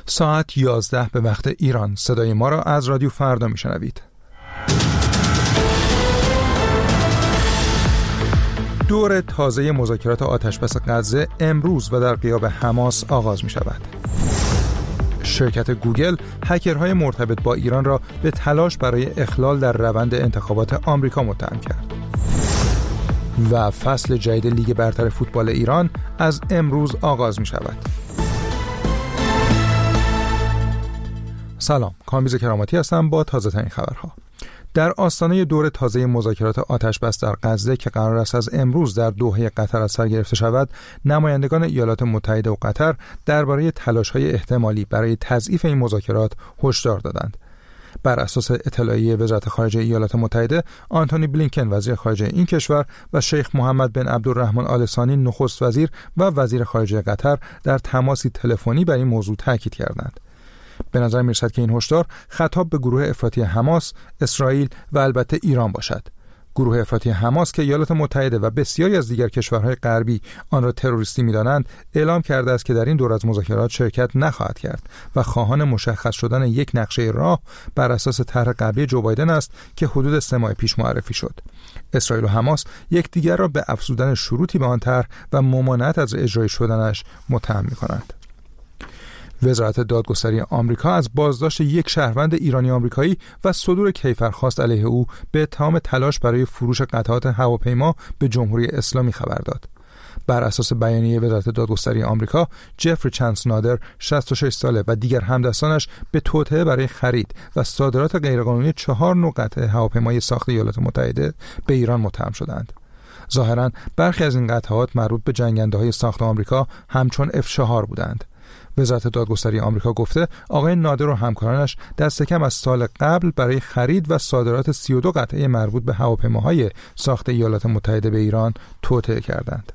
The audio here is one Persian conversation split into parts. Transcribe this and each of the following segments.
ساعت 11 به وقت ایران. صدای ما را از رادیو فردا میشنوید. دور تازه مذاکرات آتشبس غزه امروز و در غیاب حماس آغاز می شود. شرکت گوگل هکرهای مرتبط با ایران را به تلاش برای اخلال در روند انتخابات آمریکا متهم کرد. و فصل جدید لیگ برتر فوتبال ایران از امروز آغاز می شود. سلام، کامبیز کراماتی هستم با تازه ترین خبرها. در آستانه دور تازه مذاکرات آتشبس در غزه که قرار است از امروز در دوحه قطر از سر گرفته شود، نمایندگان ایالات متحده و قطر درباره تلاش‌های احتمالی برای تضعیف این مذاکرات هشدار دادند. بر اساس اطلاعیه وزارت خارجه ایالات متحده، آنتونی بلینکن وزیر خارجه این کشور و شیخ محمد بن عبدالرحمن آل ثانی نخست وزیر و وزیر خارجه قطر در تماسی تلفنی بر این موضوع تاکید کردند. به نظر می‌رسد که این هشدار خطاب به گروه افراطی حماس، اسرائیل و البته ایران باشد. گروه افراطی حماس که ایالات متحده و بسیاری از دیگر کشورهای غربی آن را تروریستی می‌دانند، اعلام کرده است که در این دور از مذاکرات شرکت نخواهد کرد و خواهان مشخص شدن یک نقشه راه بر اساس طرح قبلی جو بایدن است که حدود 3 ماه پیش معرفی شد. اسرائیل و حماس یکدیگر را به افزودن شروطی به آن طرح و ممانعت از اجرای شدنش متهم می‌کنند. وزارت دادگستری آمریکا از بازداشت یک شهروند ایرانی آمریکایی و صدور کیفرخواست علیه او به اتهام تلاش برای فروش قطعات هواپیما به جمهوری اسلامی خبر داد. بر اساس بیانیه وزارت دادگستری آمریکا، جفری چانس نادر 66 ساله و دیگر همدستانش به توطئه برای خرید و صادرات غیرقانونی 4 نوع قطعه هواپیمای ساخت ایالات متحده به ایران متهم شدند. ظاهراً برخی از این قطعات مربوط به جنگنده‌های ساخت آمریکا همچون F4 بودند. وزارت دادگستری آمریکا گفته آقای نادر و همکارانش دست کم از سال قبل برای خرید و صادرات 32 قطعه مربوط به هواپیماهای ساخت ایالات متحده به ایران توطئه کردند.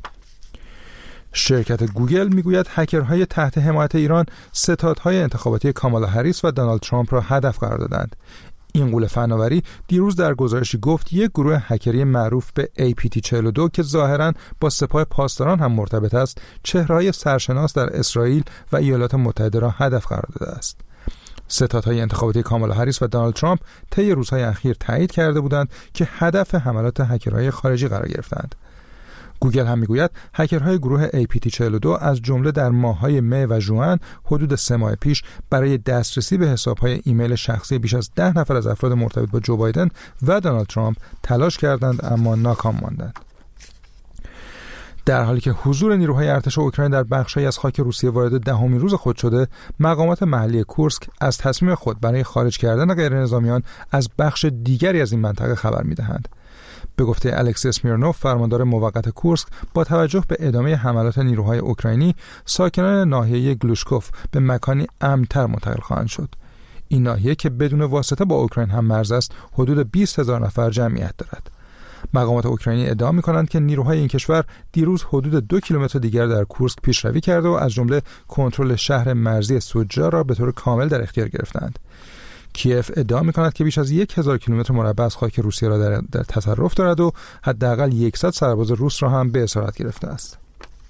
شرکت گوگل میگوید هکرهای تحت حمایت ایران ستادهای انتخاباتی کامالا هریس و دونالد ترامپ را هدف قرار دادند. این قول فناوری دیروز در گزارشی گفت یک گروه هکری معروف به APT42 که ظاهراً با سپاه پاسداران هم مرتبط است، چهره‌های سرشناس در اسرائیل و ایالات متحده را هدف قرار داده است. ستادهای انتخاباتی کامالا هریس و دونالد ترامپ طی روزهای اخیر تایید کرده بودند که هدف حملات هکرهای خارجی قرار گرفتند. گوگل هم میگوید هکرهای گروه APT42 از جمله در ماه‌های می و ژوئن حدود 3 ماه پیش برای دسترسی به حساب‌های ایمیل شخصی بیش از 10 نفر از افراد مرتبط با جو بایدن و دونالد ترامپ تلاش کردند اما ناکام ماندند. در حالی که حضور نیروهای ارتش اوکراین در بخشی از خاک روسیه وارد 10مین روز خود شده، مقامات محلی کورسک از تصمیم خود برای خارج کردن غیرنظامیان از بخش دیگری از این منطقه خبر می‌دهند. به گفته الکسی اسمیرنوف، فرماندار موقت کورسک، با توجه به ادامه حملات نیروهای اوکراینی، ساکنان ناحیه گلوشکوف به مکانی امن‌تر منتقل خواهند شد. این ناحیه که بدون واسطه با اوکراین هم مرز است، حدود 20,000 نفر جمعیت دارد. مقامات اوکراینی ادعا می‌کنند که نیروهای این کشور دیروز حدود 2 کیلومتر دیگر در کورسک پیشروی کرده و از جمله کنترل شهر مرزی سوجا را به طور کامل در اختیار گرفتند. کیف ادعا می‌کند که بیش از 1000 کیلومتر مربع از خاک روسیه را در تصرف دارد و حداقل 100 سرباز روس را هم به اسارت گرفته است.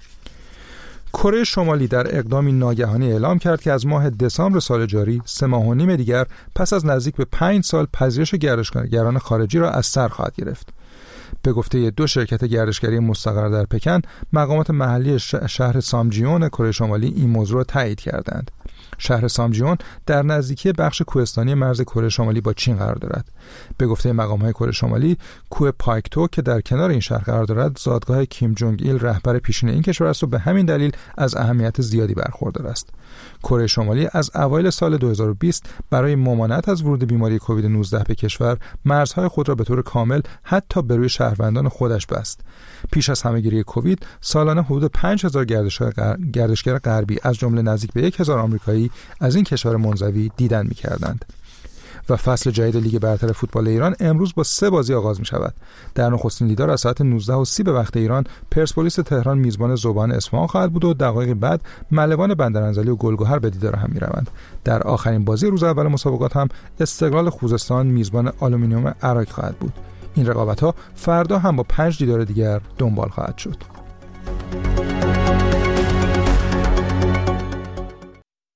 کره شمالی در اقدامی ناگهانی اعلام کرد که از ماه دسامبر سال جاری 3 ماه و نیم دیگر پس از نزدیک به 5 سال پذیرش گردشگران خارجی را از سر خواهد گرفت. به گفته 2 شرکت گردشگری مستقر در پکن، مقامات محلی شهر سامجیون کره شمالی این موضوع را تایید کردند. شهر سامجیون در نزدیکی بخش کوهستانی مرز کره شمالی با چین قرار دارد. به گفته مقام‌های کره شمالی، کوه پایکتو که در کنار این شهر قرار دارد، زادگاه کیم جونگ ایل رهبر پیشین این کشور است و به همین دلیل از اهمیت زیادی برخوردار است. کره شمالی از اوایل سال 2020 برای ممانعت از ورود بیماری کووید 19 به کشور، مرزهای خود را به طور کامل حتی به روی شهروندان خودش بست. پیش از همه‌گیری کووید، سالانه حدود 5000 گردشگر غربی از جمله نزدیک به 1000 آمریکایی از این کشور منزوی دیدن می‌کردند. و فصل جدید لیگ برتر فوتبال ایران امروز با 3 بازی آغاز می شود. در نخستین دیدار از ساعت 19:30 به وقت ایران، پرسپولیس تهران میزبان ذوبان اصفهان خواهد بود و دقایق بعد ملوان بندرانزلی و گلگهر به دیدار هم می روند. در آخرین بازی روز اول مسابقات هم استقلال خوزستان میزبان آلومینیوم عراق خواهد بود. این رقابت‌ها فردا هم با 5 دیدار دیگر دنبال خواهد شد.